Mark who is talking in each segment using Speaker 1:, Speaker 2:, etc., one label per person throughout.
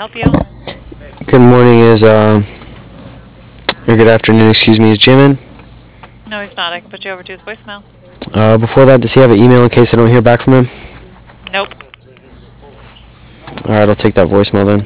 Speaker 1: help you?
Speaker 2: Good morning, or good afternoon, excuse me, is Jim in?
Speaker 1: No, he's not. I can put you over to his voicemail.
Speaker 2: Before that, does he have an email in case I don't hear back from him?
Speaker 1: Nope.
Speaker 2: Alright, I'll take that voicemail then.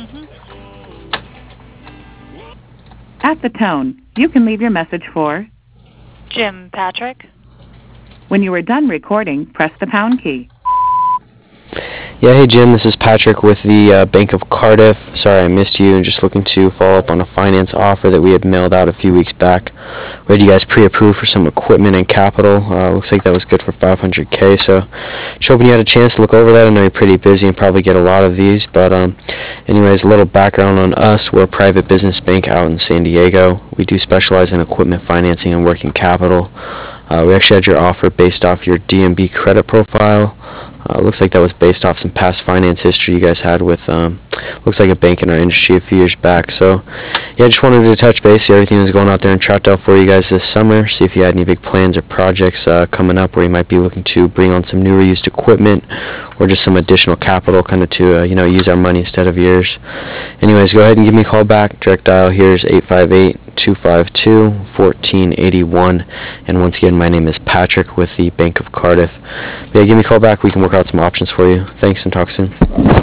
Speaker 3: At the tone, you can leave your message for.
Speaker 1: Jim Patrick?
Speaker 3: When you are done recording, press the pound key.
Speaker 2: Yeah, hey Jim, this is Patrick with the Bank of Cardiff. Sorry I missed you, and just looking to follow up on a finance offer that we had mailed out a few weeks back. We had you guys pre-approved for some equipment and capital. Looks like that was good for $500K, so just hoping you had a chance to look over that. I know you're pretty busy and probably get a lot of these, but anyways, a little background on us. We're a private business bank out in San Diego. We do specialize in equipment financing and working capital. We actually had your offer based off your DMB credit profile. Looks like that was based off some past finance history you guys had with, looks like a bank in our industry a few years back. So, yeah, just wanted to touch base, see everything that's going out there in Troutdale for you guys this summer, see if you had any big plans or projects coming up where you might be looking to bring on some newer used equipment or just some additional capital kind of to, use our money instead of yours. Anyways, go ahead and give me a call back. Direct dial here is 858-252-1481. And once again, my name is Patrick with the Bank of Cardiff. But yeah, give me a call back. We can work out some options for you. Thanks, and talk soon.